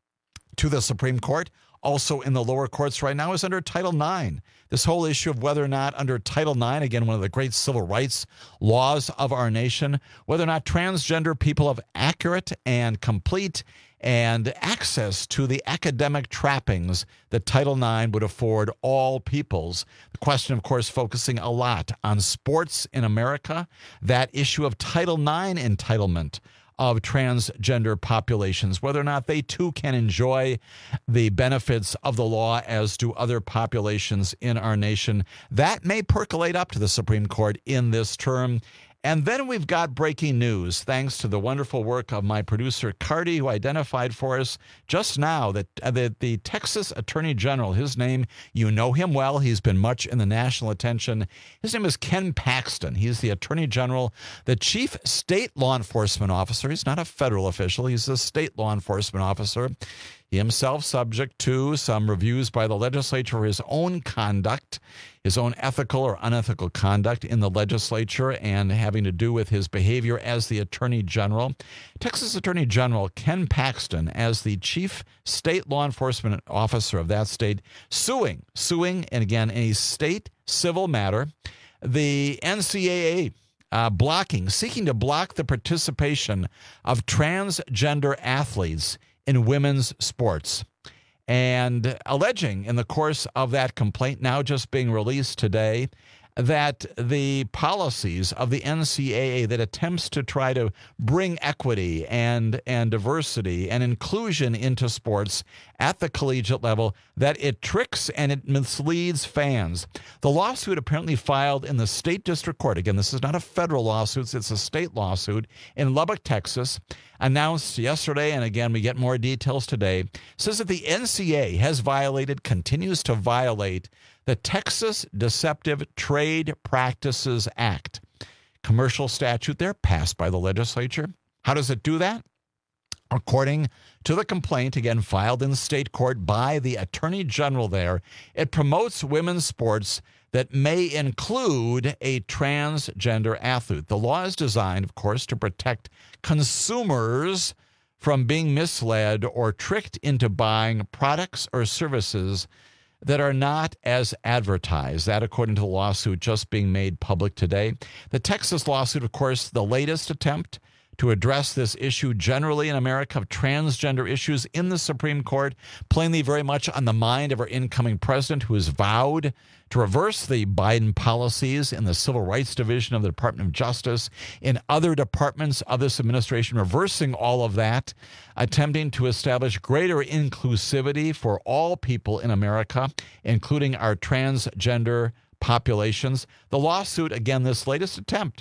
to the Supreme Court, also in the lower courts right now, is under Title nine. This whole issue of whether or not under Title nine, again, one of the great civil rights laws of our nation, whether or not transgender people have accurate and complete and access to the academic trappings that Title nine would afford all peoples. The question, of course, focusing a lot on sports in America, that issue of Title nine entitlement of transgender populations, whether or not they too can enjoy the benefits of the law as do other populations in our nation. That may percolate up to the Supreme Court in this term. And then we've got breaking news, thanks to the wonderful work of my producer, Cardi, who identified for us just now that, uh, that the Texas Attorney General, his name, you know him well. He's been much in the national attention. His name is Ken Paxton. He's the Attorney General, the Chief State Law Enforcement Officer. He's not a federal official. He's a state law enforcement officer. He himself subject to some reviews by the legislature for his own conduct, his own ethical or unethical conduct in the legislature, and having to do with his behavior as the Attorney General. Texas Attorney General Ken Paxton, as the Chief State Law Enforcement Officer of that state, suing, suing, and again, in a state civil matter, the N C double A. Uh, blocking, seeking to block the participation of transgender athletes in women's sports, and alleging in the course of that complaint, now just being released today, that the policies of the N C double A that attempts to try to bring equity and, and diversity and inclusion into sports at the collegiate level, that it tricks and it misleads fans. The lawsuit apparently filed in the state district court, again, this is not a federal lawsuit, it's a state lawsuit in Lubbock, Texas, announced yesterday, and again, we get more details today, says that the N C double A has violated, continues to violate, the Texas Deceptive Trade Practices Act, commercial statute there passed by the legislature. How does it do that? According to the complaint, again, filed in the state court by the Attorney General there, it promotes women's sports that may include a transgender athlete. The law is designed, of course, to protect consumers from being misled or tricked into buying products or services that are not as advertised. That, according to the lawsuit just being made public today. The Texas lawsuit, of course, the latest attempt to address this issue generally in America of transgender issues in the Supreme Court, plainly very much on the mind of our incoming president, who has vowed to reverse the Biden policies in the Civil Rights Division of the Department of Justice, in other departments of this administration, reversing all of that, attempting to establish greater inclusivity for all people in America, including our transgender populations. The lawsuit, again, this latest attempt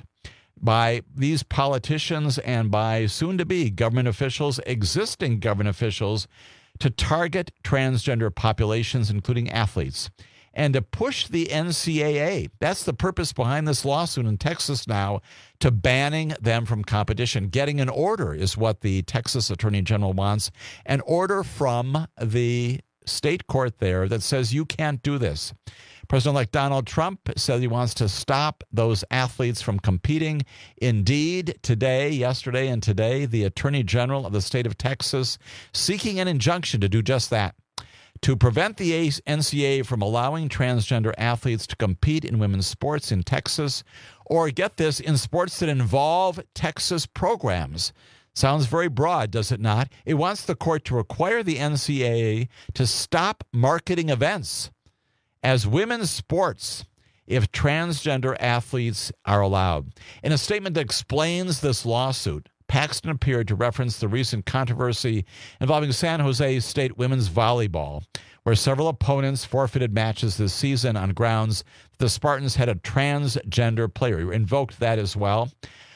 by these politicians and by soon-to-be government officials, existing government officials, to target transgender populations, including athletes, and to push the N C double A. That's the purpose behind this lawsuit in Texas now, to banning them from competition. Getting an order is what the Texas Attorney General wants, an order from the state court there that says you can't do this. President-elect Donald Trump said he wants to stop those athletes from competing. Indeed, today, yesterday and today, the Attorney General of the state of Texas seeking an injunction to do just that, to prevent the N C double A from allowing transgender athletes to compete in women's sports in Texas, or get this, in sports that involve Texas programs. Sounds very broad, does it not? It wants the court to require the N C double A to stop marketing events as women's sports if transgender athletes are allowed. In a statement that explains this lawsuit, Paxton appeared to reference the recent controversy involving San Jose State women's volleyball, where several opponents forfeited matches this season on grounds that the Spartans had a transgender player. You invoked that as well.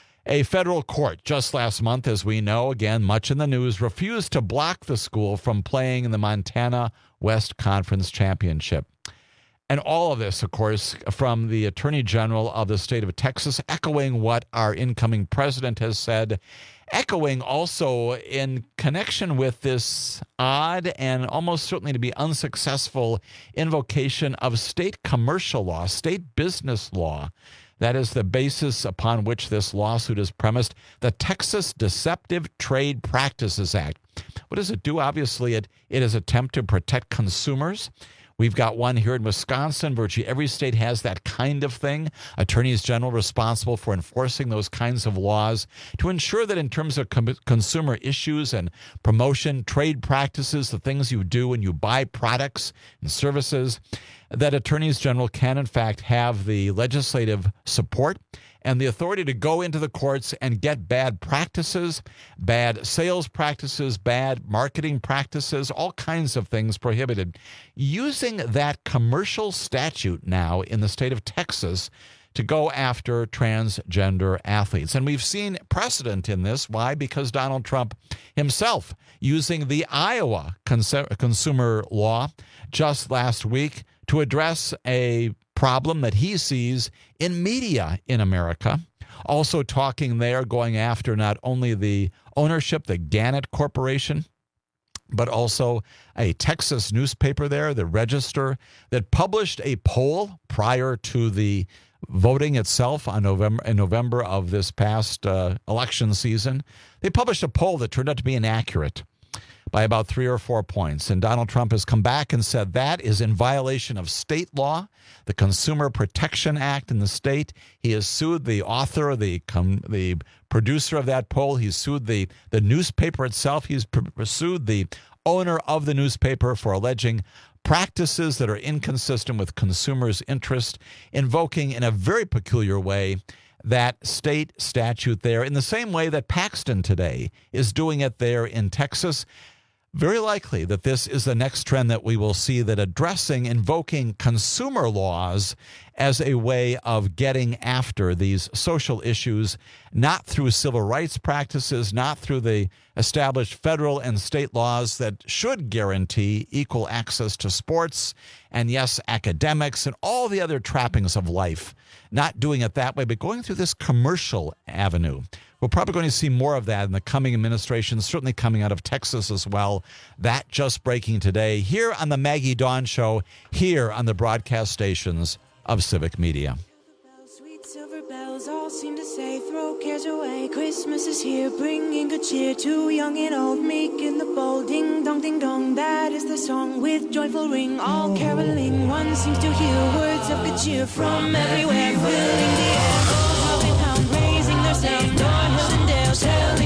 A federal court just last month, as we know, again, much in the news, refused to block the school from playing in the Montana West Conference Championship. And all of this, of course, from the Attorney General of the state of Texas, echoing what our incoming president has said, echoing also in connection with this odd and almost certainly to be unsuccessful invocation of state commercial law, state business law. That is the basis upon which this lawsuit is premised, the Texas Deceptive Trade Practices Act. What does it do? Obviously, it, it is an attempt to protect consumers. We've got one here in Wisconsin. Virtually every state has that kind of thing. Attorneys general responsible for enforcing those kinds of laws to ensure that in terms of com- consumer issues and promotion, trade practices, the things you do when you buy products and services, that attorneys general can, in fact, have the legislative support and the authority to go into the courts and get bad practices, bad sales practices, bad marketing practices, all kinds of things prohibited. Using that commercial statute now in the state of Texas to go after transgender athletes. And we've seen precedent in this. Why? Because Donald Trump himself, using the Iowa cons- consumer law just last week to address a problem that he sees in media in America. Also talking there, going after not only the ownership, the Gannett Corporation, but also a Texas newspaper there, the Register, that published a poll prior to the voting itself on November in November of this past uh, election season. They published a poll that turned out to be inaccurate by about three or four points. And Donald Trump has come back and said that is in violation of state law, the Consumer Protection Act in the state. He has sued the author, the com- the producer of that poll. He's sued the, the newspaper itself. He's pr- sued the owner of the newspaper for alleging practices that are inconsistent with consumers' interest, invoking in a very peculiar way that state statute there in the same way that Paxton today is doing it there in Texas. Very likely that this is the next trend that we will see, that addressing, invoking consumer laws as a way of getting after these social issues, not through civil rights practices, not through the established federal and state laws that should guarantee equal access to sports and, yes, academics and all the other trappings of life. Not doing it that way, but going through this commercial avenue. We're probably going to see more of that in the coming administration, certainly coming out of Texas as well. That just breaking today here on the Maggie Dawn Show, here on the broadcast stations of Civic Media. Sweet silver bells all seem to say, throw cares away. Christmas is here, bringing good cheer to young and old, meek and the bold. Ding dong, ding dong, that is the song with joyful ring. All caroling, one seems to hear words of good cheer from everywhere, filling the air. Oh, how they pound, raising their sound, o'er hill and dale, tell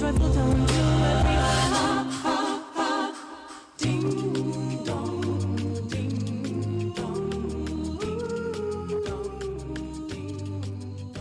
joyful tone to every ha ha ha. Ding dong, ding dong, ding dong, ding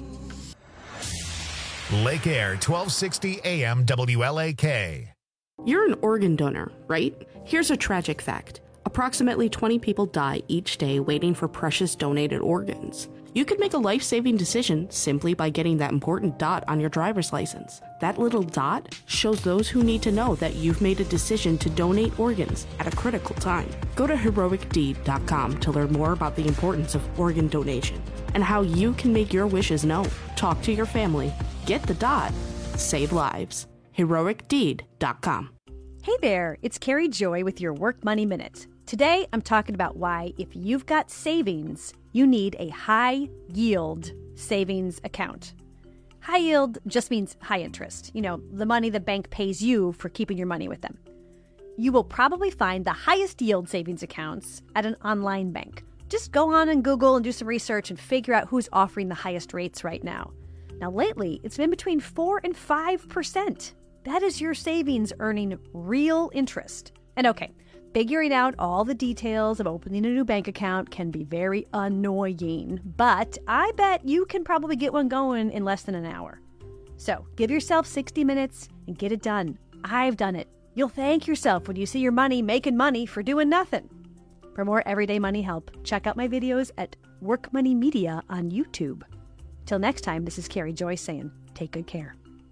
dong. Lake Air, twelve sixty A M W L A K. You're an organ donor, right? Here's a tragic fact. Approximately twenty people die each day waiting for precious donated organs. You could make a life-saving decision simply by getting that important dot on your driver's license. That little dot shows those who need to know that you've made a decision to donate organs at a critical time. Go to heroic deed dot com to learn more about the importance of organ donation and how you can make your wishes known. Talk to your family. Get the dot. Save lives. heroic deed dot com. Hey there, it's Carrie Joy with your Work Money Minute. Today, I'm talking about why, if you've got savings, you need a high-yield savings account. High yield just means high interest, you know, the money the bank pays you for keeping your money with them. You will probably find the highest yield savings accounts at an online bank. Just go on and Google and do some research and figure out who's offering the highest rates right now. Now, lately, it's been between four and five percent. That is your savings earning real interest. And okay, figuring out all the details of opening a new bank account can be very annoying, but I bet you can probably get one going in less than an hour. So give yourself sixty minutes and get it done. I've done it. You'll thank yourself when you see your money making money for doing nothing. For more everyday money help, check out my videos at Work Money Media on YouTube. Till next time, this is Carrie Joy saying, take good care.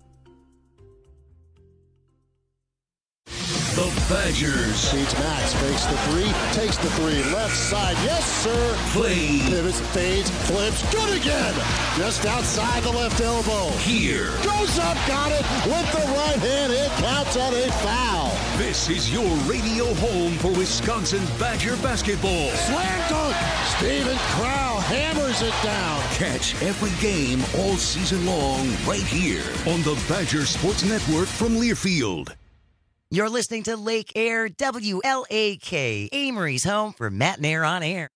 The Badgers. Feeds Max, fakes the three, takes the three, left side, yes sir. Play. Pivots, fades, flips, good again. Just outside the left elbow. Here. Goes up, got it, with the right hand, it counts on a foul. This is your radio home for Wisconsin Badger basketball. Slam dunk, Steven Crowl hammers it down. Catch every game all season long right here on the Badger Sports Network from Learfield. You're listening to Lake Air W L A K, Amory's home for Matt and Air on Air.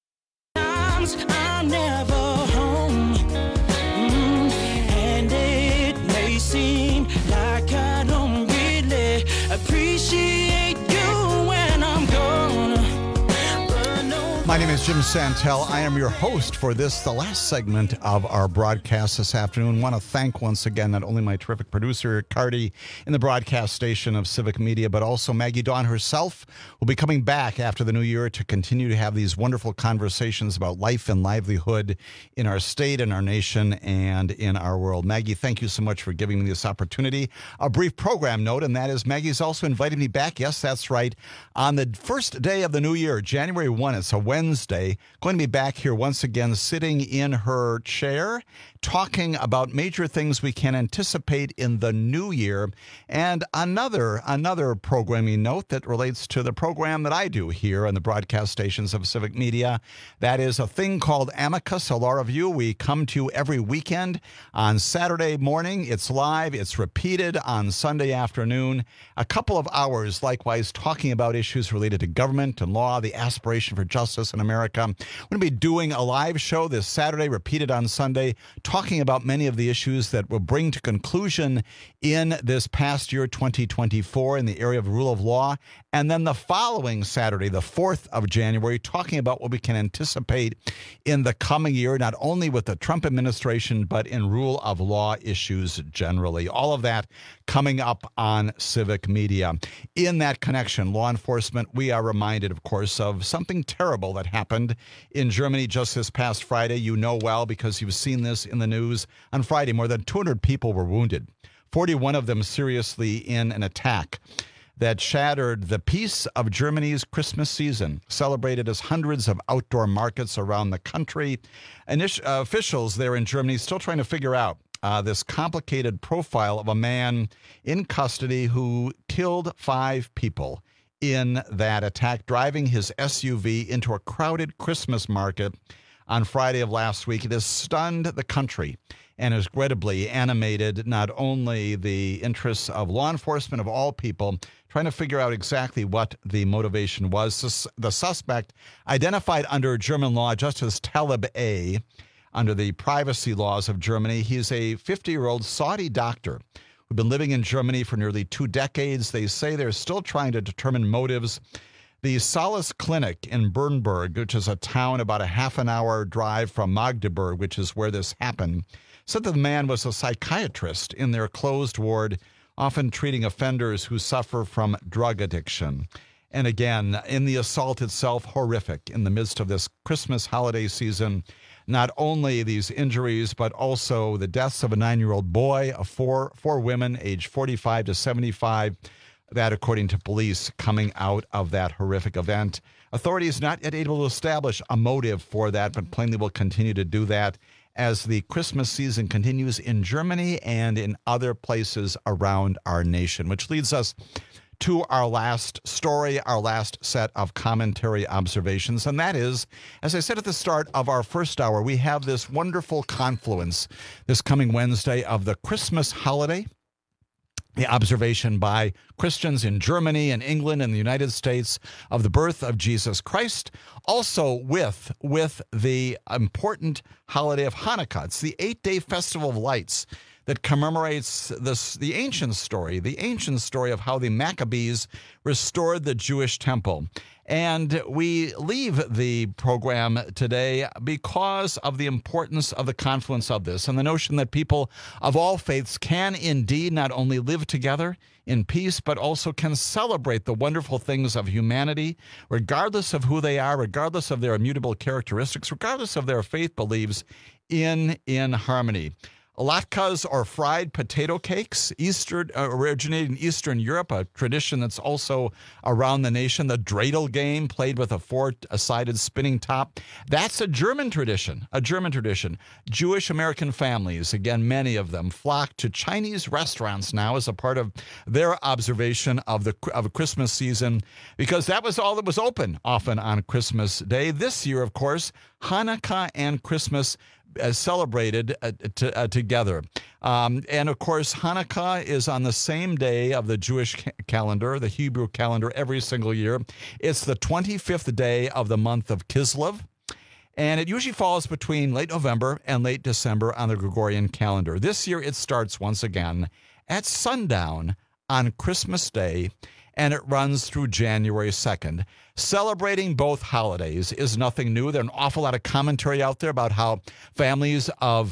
I'm never home, mm, and it may seem like I don't really appreciate you when I'm gone. But no, My name is Jim Santel. I am your host for this, the last segment of our broadcast this afternoon. I want to thank once again not only my terrific producer, Cardi, in the broadcast station of Civic Media, but also Maggie Dawn herself, who will be coming back after the new year to continue to have these wonderful conversations about life and livelihood in our state, in our nation, and in our world. Maggie, thank you so much for giving me this opportunity. A brief program note, and that is Maggie's also invited me back. Yes, that's right. On the first day of the new year, January first, it's a Wednesday, going to be back here once again, sitting in her chair, talking about major things we can anticipate in the new year, and another another programming note that relates to the program that I do here on the broadcast stations of Civic Media. That is a thing called Amicus, a law review. We come to you every weekend on Saturday morning. It's live. It's repeated on Sunday afternoon. A couple of hours, likewise, talking about issues related to government and law, the aspiration for justice in America. We're going to be doing a live show this Saturday, repeated on Sunday, talking about many of the issues that will bring to conclusion in this past year, twenty twenty-four, in the area of rule of law. And then the following Saturday, the fourth of January, talking about what we can anticipate in the coming year, not only with the Trump administration, but in rule of law issues generally. All of that coming up on Civic Media. In that connection, law enforcement, we are reminded, of course, of something terrible that happened in Germany just this past Friday. You know well because you've seen this in the news. On Friday, more than two hundred people were wounded, forty-one of them seriously, in an attack that shattered the peace of Germany's Christmas season, celebrated as hundreds of outdoor markets around the country. Init- uh, officials there in Germany still trying to figure out uh, this complicated profile of a man in custody who killed five people in that attack, driving his S U V into a crowded Christmas market on Friday of last week. It has stunned the country and has regrettably animated not only the interests of law enforcement, of all people, trying to figure out exactly what the motivation was. The suspect, identified under German law just as Talib A, under the privacy laws of Germany, he's a fifty-year-old Saudi doctor who've been living in Germany for nearly two decades. They say they're still trying to determine motives. The Solace Clinic in Bernburg, which is a town about a half an hour drive from Magdeburg, which is where this happened, said that the man was a psychiatrist in their closed ward, often treating offenders who suffer from drug addiction. And again, in the assault itself, horrific in the midst of this Christmas holiday season. Not only these injuries, but also the deaths of a nine-year-old boy, of four, four women aged forty-five to seventy-five, that according to police coming out of that horrific event. Authorities not yet able to establish a motive for that, but plainly will continue to do that as the Christmas season continues in Germany and in other places around our nation, which leads us to our last story, our last set of commentary observations. And that is, as I said at the start of our first hour, we have this wonderful confluence this coming Wednesday of the Christmas holiday, the observation by Christians in Germany and England and the United States of the birth of Jesus Christ, also with, with the important holiday of Hanukkah. It's the eight-day festival of lights that commemorates this, the ancient story, the ancient story of how the Maccabees restored the Jewish temple. And we leave the program today because of the importance of the confluence of this and the notion that people of all faiths can indeed not only live together in peace, but also can celebrate the wonderful things of humanity, regardless of who they are, regardless of their immutable characteristics, regardless of their faith beliefs, in, in harmony. Latkes, or fried potato cakes, Eastern, uh, originated in Eastern Europe, a tradition that's also around the nation. The dreidel game, played with a four-sided spinning top, that's a German tradition, a German tradition. Jewish American families, again, many of them, flock to Chinese restaurants now as a part of their observation of the of a Christmas season, because that was all that was open often on Christmas Day. This year, of course, Hanukkah and Christmas Uh, celebrated uh, t- uh, together. Um, and of course, Hanukkah is on the same day of the Jewish ca- calendar, the Hebrew calendar, every single year. It's the twenty-fifth day of the month of Kislev, and it usually falls between late November and late December on the Gregorian calendar. This year, it starts once again at sundown on Christmas Day, and it runs through January second. Celebrating both holidays is nothing new. There's an awful lot of commentary out there about how families of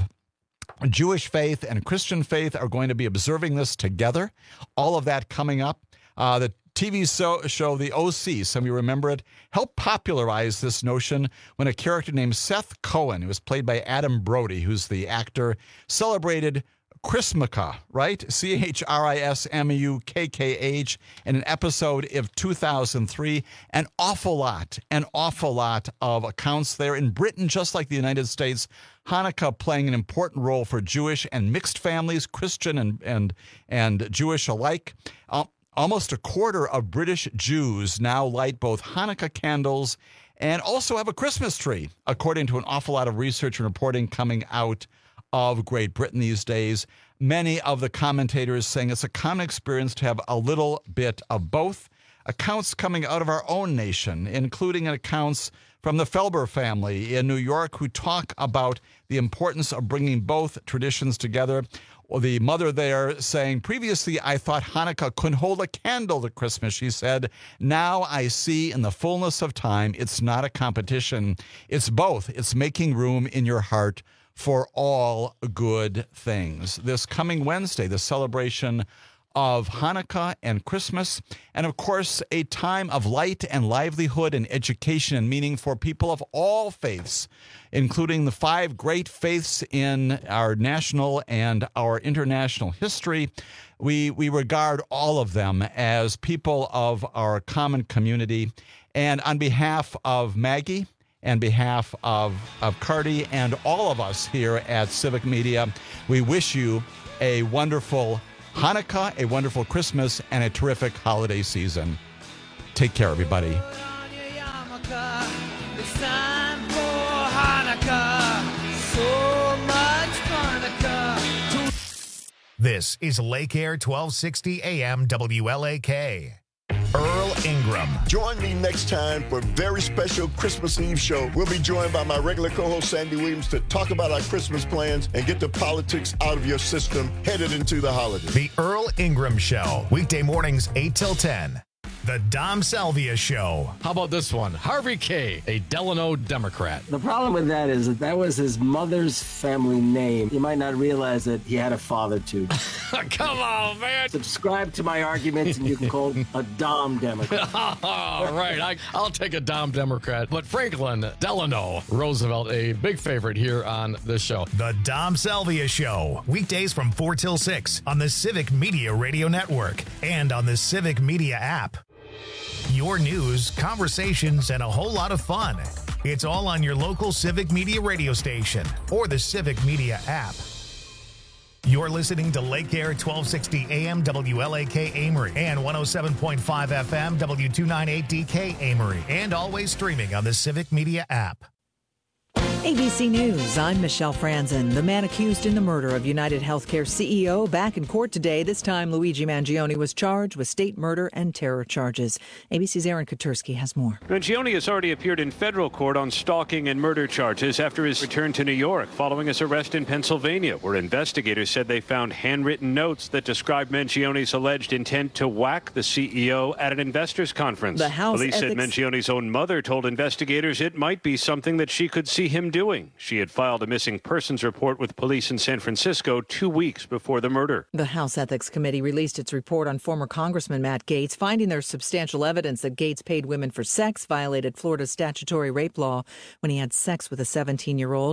Jewish faith and Christian faith are going to be observing this together. All of that coming up. Uh, the T V show, show The O C, some of you remember it, helped popularize this notion when a character named Seth Cohen, who was played by Adam Brody, who's the actor, celebrated Chrismukkah, right? C H R I S M U K K H, in an episode of two thousand three. An awful lot, an awful lot of accounts there. In Britain, just like the United States, Hanukkah playing an important role for Jewish and mixed families, Christian and and, and Jewish alike. Uh, almost a quarter of British Jews now light both Hanukkah candles and also have a Christmas tree, according to an awful lot of research and reporting coming out of Great Britain these days. Many of the commentators saying it's a common experience to have a little bit of both. Accounts coming out of our own nation, including accounts from the Felber family in New York, who talk about the importance of bringing both traditions together. Well, the mother there saying, previously I thought Hanukkah couldn't hold a candle to Christmas, she said. Now I see in the fullness of time, it's not a competition. It's both. It's making room in your heart for all good things. This coming Wednesday, the celebration of Hanukkah and Christmas, and of course, a time of light and livelihood and education and meaning for people of all faiths, including the five great faiths in our national and our international history. We, we regard all of them as people of our common community. And on behalf of Maggie, on behalf of, of Cardi and all of us here at Civic Media, we wish you a wonderful Hanukkah, a wonderful Christmas, and a terrific holiday season. Take care, everybody. It's time for Hanukkah. So much Hanukkah. This is Lake Air twelve sixty A M W L A K. Earl Ingram. Join me next time for a very special Christmas Eve show. We'll be joined by my regular co-host, Sandy Williams, to talk about our Christmas plans and get the politics out of your system headed into the holidays. The Earl Ingram Show, weekday mornings eight till ten. The Dom Salvia Show. How about this one? Harvey Kaye, a Delano Democrat. The problem with that is that that was his mother's family name. You might not realize that he had a father, too. Come on, man. Subscribe to my arguments and you can call a Dom Democrat. All right, I, I'll take a Dom Democrat. But Franklin Delano Roosevelt, a big favorite here on this show. The Dom Salvia Show, weekdays from four till six on the Civic Media Radio Network and on the Civic Media app. Your news, conversations, and a whole lot of fun. It's all on your local Civic Media radio station or the Civic Media app. You're listening to Lake Air twelve sixty A M W L A K Amory and one oh seven point five F M W two ninety-eight D K Amory, and always streaming on the Civic Media app. A B C News, I'm Michelle Franzen. The man accused in the murder of United Healthcare C E O back in court today. This time, Luigi Mangione was charged with state murder and terror charges. A B C's Aaron Katursky has more. Mangione has already appeared in federal court on stalking and murder charges after his return to New York following his arrest in Pennsylvania, where investigators said they found handwritten notes that described Mangione's alleged intent to whack the C E O at an investors conference. The House Police ethics... said Mangione's own mother told investigators it might be something that she could see him doing. She had filed a missing persons report with police in San Francisco two weeks before the murder. The House Ethics Committee released its report on former Congressman Matt Gaetz, finding there's substantial evidence that Gaetz paid women for sex, violated Florida's statutory rape law when he had sex with a seventeen-year-old.